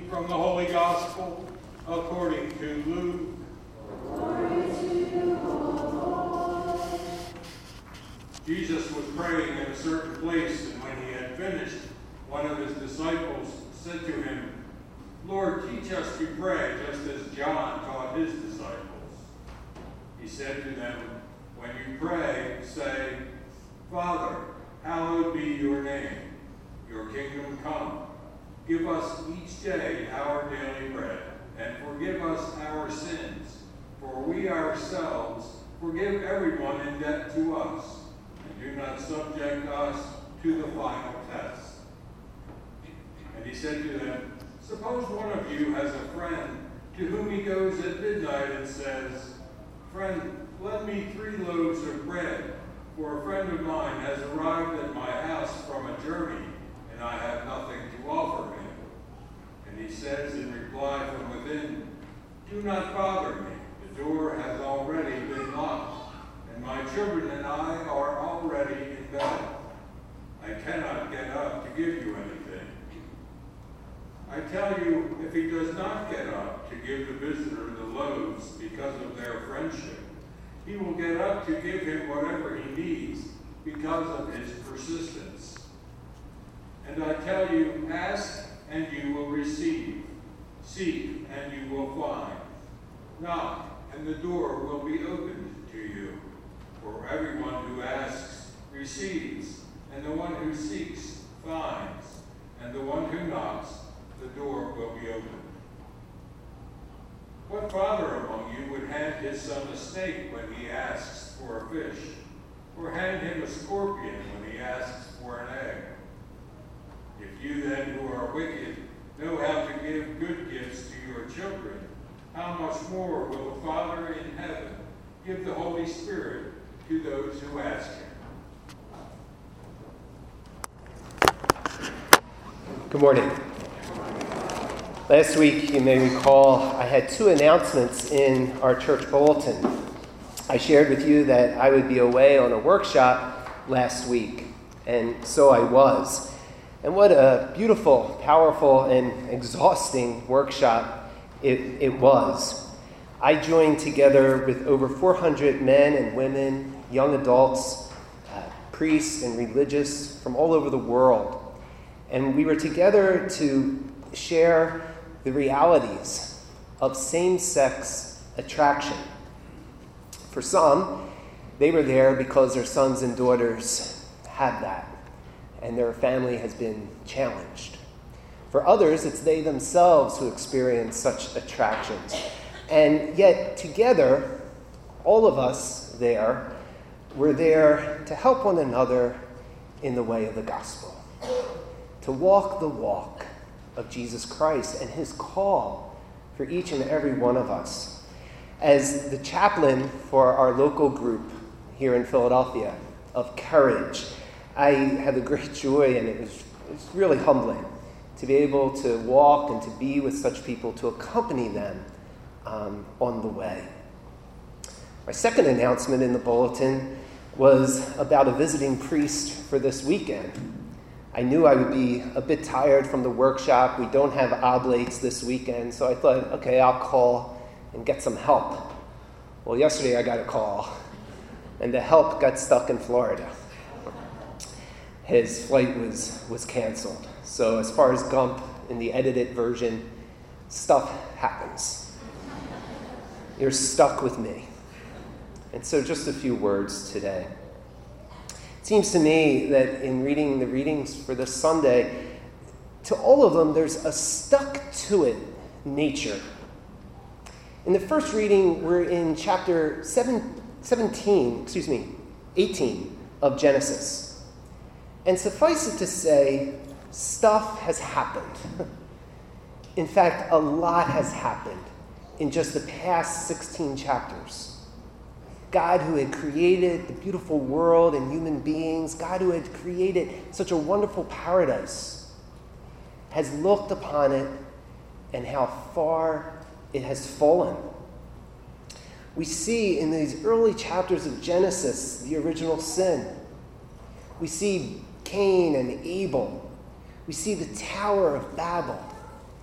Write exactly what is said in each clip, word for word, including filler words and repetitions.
from the Holy Gospel according to Luke. Glory to you, O Lord. Jesus was praying in a certain place, and when he had finished, one of his disciples said to him, Lord, teach us to pray, just as John taught his disciples. He said to them, when you pray, say, Father, hallowed be your name. Your kingdom come. Give us each day our daily bread, and forgive us our sins, for we ourselves forgive everyone in debt to us, and do not subject us to the final test. And he said to them, suppose one of you has a friend to whom he goes at midnight and says, Friend, lend me three loaves of bread, for a friend of mine has arrived at my house from a journey, and I have nothing to offer him. And he says in reply from within, do not bother me. The door has already been locked, and my children and I are already in bed. I cannot get up to give you anything. I tell you, if he does not get up to give the visitor the loaves because of their friendship, he will get up to give him whatever he needs because of his persistence. And I tell you, ask and you will receive. Seek and you will find. Knock and the door will be opened to you. For everyone who asks receives, and the one who seeks finds, and the one who knocks, the door will be opened. What father among you would hand his son a snake when he asks for a fish, or hand him a scorpion when he asks for an egg? If you then, who are wicked, know how to give good gifts to your children, how much more will the Father in heaven give the Holy Spirit to those who ask him? Good morning. Last week, you may recall, I had two announcements in our church bulletin. I shared with you that I would be away on a workshop last week, and so I was. And what a beautiful, powerful, and exhausting workshop it, it was. I joined together with over four hundred men and women, young adults, uh, priests, and religious from all over the world. And we were together to share the realities of same-sex attraction. For some, they were there because their sons and daughters have that, and their family has been challenged. For others, it's they themselves who experience such attractions. And yet, together, all of us there were there to help one another in the way of the gospel, to walk the walk of Jesus Christ and his call for each and every one of us. As the chaplain for our local group here in Philadelphia of Courage, I had the great joy, and it was, it was really humbling to be able to walk and to be with such people, to accompany them um, on the way. My second announcement in the bulletin was about a visiting priest for this weekend. I knew I would be a bit tired from the workshop. We don't have oblates this weekend, so I thought, okay, I'll call and get some help. Well, yesterday I got a call, and the help got stuck in Florida. His flight was, was canceled. So as far as Gump in the edited version, stuff happens. You're stuck with me. And so just a few words today. It seems to me that in reading the readings for this Sunday, to all of them, there's a stuck-to-it nature. In the first reading, we're in chapter seven, seventeen, excuse me, eighteen of Genesis. And suffice it to say, stuff has happened. In fact, a lot has happened in just the past sixteen chapters. God, who had created the beautiful world and human beings, God who had created such a wonderful paradise, has looked upon it and how far it has fallen. We see in these early chapters of Genesis the original sin. We see Cain and Abel. We see the Tower of Babel.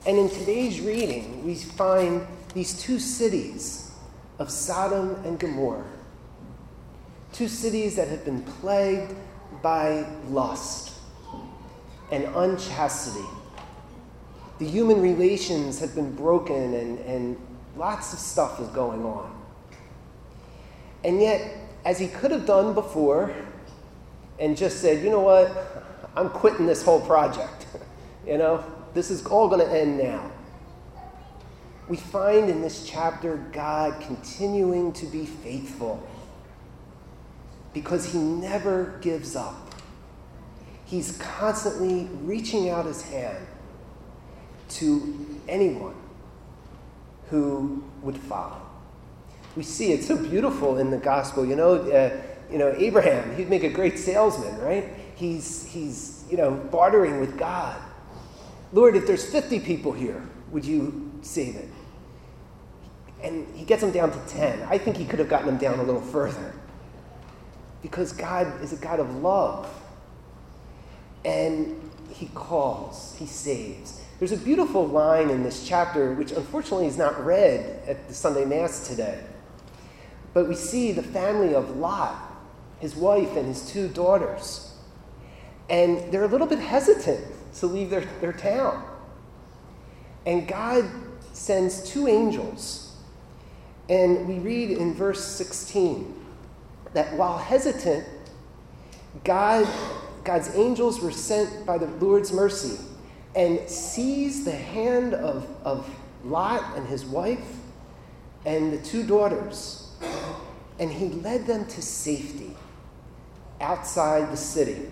And in today's reading, we find these two cities of Sodom and Gomorrah. Two cities that have been plagued by lust and unchastity. The human relations have been broken and, and lots of stuff is going on. And yet, as he could have done before and just said, you know what, I'm quitting this whole project. You know, this is all going to end now. We find in this chapter God continuing to be faithful because he never gives up. He's constantly reaching out his hand to anyone who would follow. We see it so beautiful in the gospel. You know, uh, you know, Abraham, he'd make a great salesman, right? He's, he's, you know, bartering with God. Lord, if there's fifty people here, would you save it? And he gets them down to ten. I think he could have gotten them down a little further. Because God is a God of love. And he calls, he saves. There's a beautiful line in this chapter, which unfortunately is not read at the Sunday Mass today. But we see the family of Lot, his wife and his two daughters. And they're a little bit hesitant to leave their, their town. And God sends two angels. And we read in verse sixteen that while hesitant, God, God's angels were sent by the Lord's mercy and seized the hand of, of Lot and his wife and the two daughters. And he led them to safety outside the city.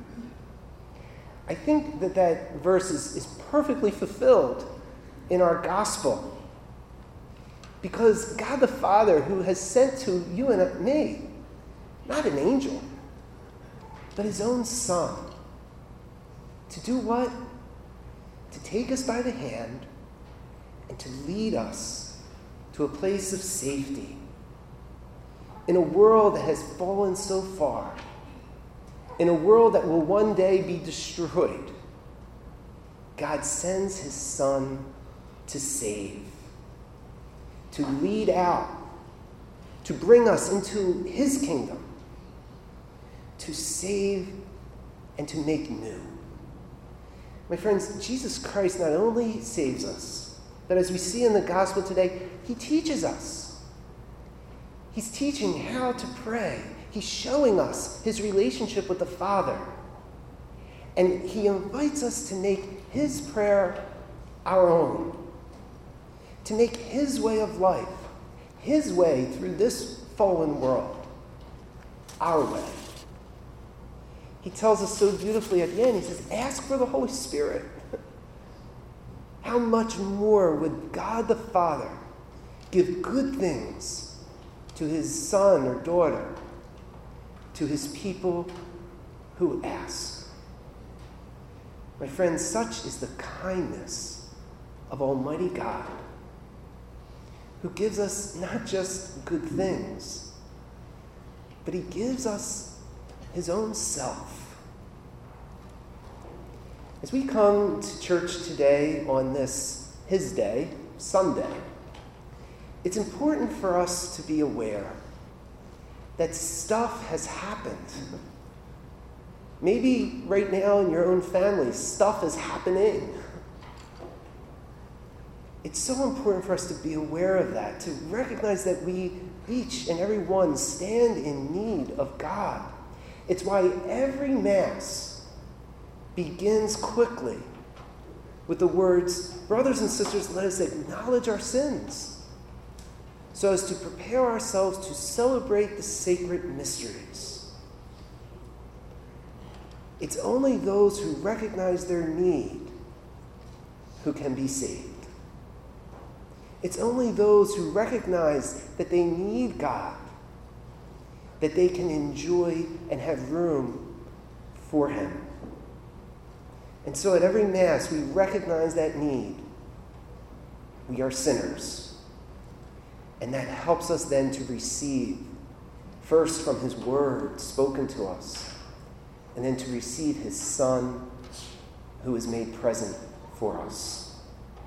I think that that verse is, is perfectly fulfilled in our gospel. Because God the Father, who has sent to you and me, not an angel, but his own Son, to do what? To take us by the hand and to lead us to a place of safety in a world that has fallen so far, in a world that will one day be destroyed. God sends his Son to save, to lead out, to bring us into his kingdom, to save and to make new. My friends, Jesus Christ not only saves us, but as we see in the gospel today, he teaches us. He's teaching how to pray. He's showing us his relationship with the Father. And he invites us to make his prayer our own, to make his way of life, his way through this fallen world, our way. He tells us so beautifully at the end, he says, ask for the Holy Spirit. How much more would God the Father give good things to his son or daughter, to his people who ask? My friends, such is the kindness of Almighty God, who gives us not just good things, but he gives us his own self. As we come to church today on this, his day, Sunday, it's important for us to be aware that stuff has happened. Maybe right now in your own family, stuff is happening. It's so important for us to be aware of that, to recognize that we, each and every one, stand in need of God. It's why every Mass begins quickly with the words, brothers and sisters, let us acknowledge our sins so as to prepare ourselves to celebrate the sacred mysteries. It's only those who recognize their need who can be saved. It's only those who recognize that they need God, that they can enjoy and have room for him. And so at every Mass, we recognize that need. We are sinners. And that helps us then to receive, first from his word spoken to us, and then to receive his Son who is made present for us.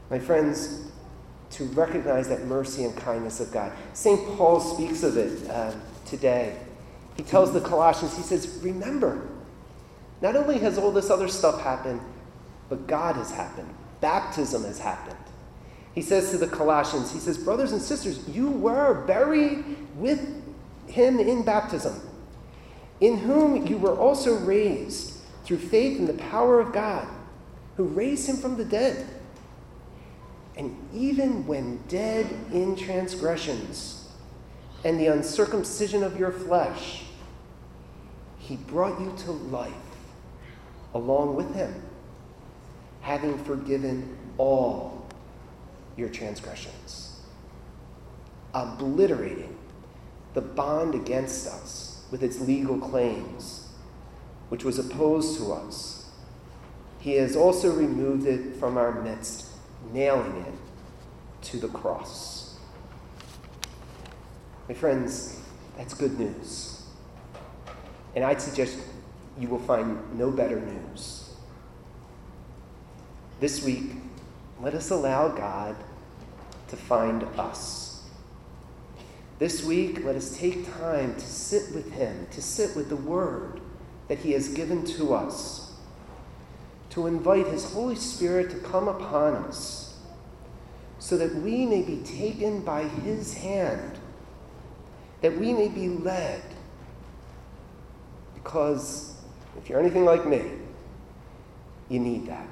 My friends, to recognize that mercy and kindness of God. Saint Paul speaks of it um, today. He tells the Colossians, he says, remember, not only has all this other stuff happened, but God has happened. Baptism has happened. He says to the Colossians, he says, brothers and sisters, you were buried with him in baptism, in whom you were also raised through faith in the power of God, who raised him from the dead. And even when dead in transgressions and the uncircumcision of your flesh, he brought you to life along with him, having forgiven all your transgressions, obliterating the bond against us with its legal claims, which was opposed to us. He has also removed it from our midst, nailing it to the cross. My friends, that's good news. And I'd suggest you will find no better news. This week, let us allow God to find us. This week, let us take time to sit with him, to sit with the word that he has given to us, to invite his Holy Spirit to come upon us so that we may be taken by his hand, that we may be led. Because if you're anything like me, you need that.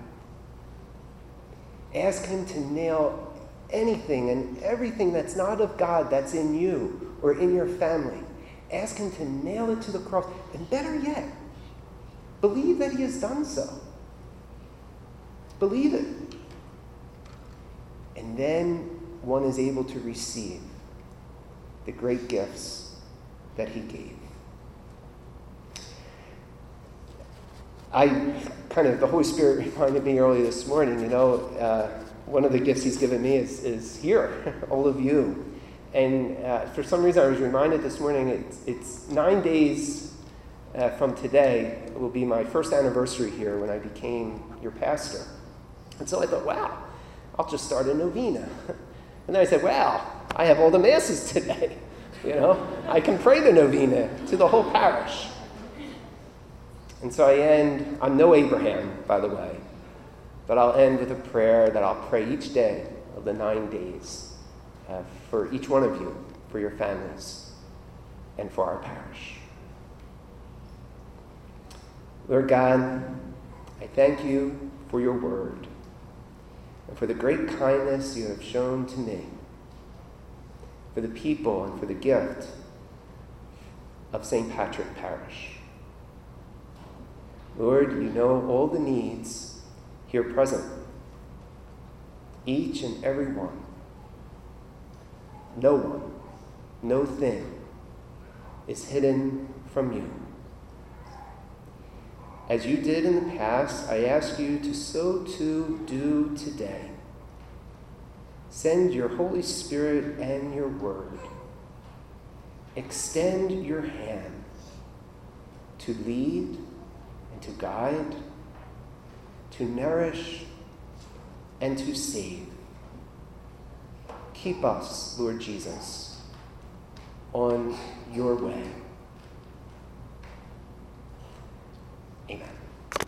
Ask him to nail anything and everything that's not of God that's in you or in your family. Ask him to nail it to the cross. And better yet, believe that he has done so. Believe it. And then one is able to receive the great gifts that he gave. I kind of, the Holy Spirit reminded me early this morning, you know, uh, one of the gifts he's given me is, is here, all of you. And uh, for some reason I was reminded this morning, it's, it's nine days uh, from today, it will be my first anniversary here when I became your pastor. And so I thought, wow, I'll just start a novena. And then I said, wow, I have all the masses today. You know, I can pray the novena to the whole parish. And so I end, I'm no Abraham, by the way, but I'll end with a prayer that I'll pray each day of the nine days uh, for each one of you, for your families, and for our parish. Lord God, I thank you for your word and for the great kindness you have shown to me, for the people and for the gift of Saint Patrick Parish. Lord, you know all the needs here present, each and every one. No one, no thing is hidden from you. As you did in the past, I ask you to so too do today. Send your Holy Spirit and your word. Extend your hand to lead and to guide, to nourish, and to save. Keep us, Lord Jesus, on your way. Amen.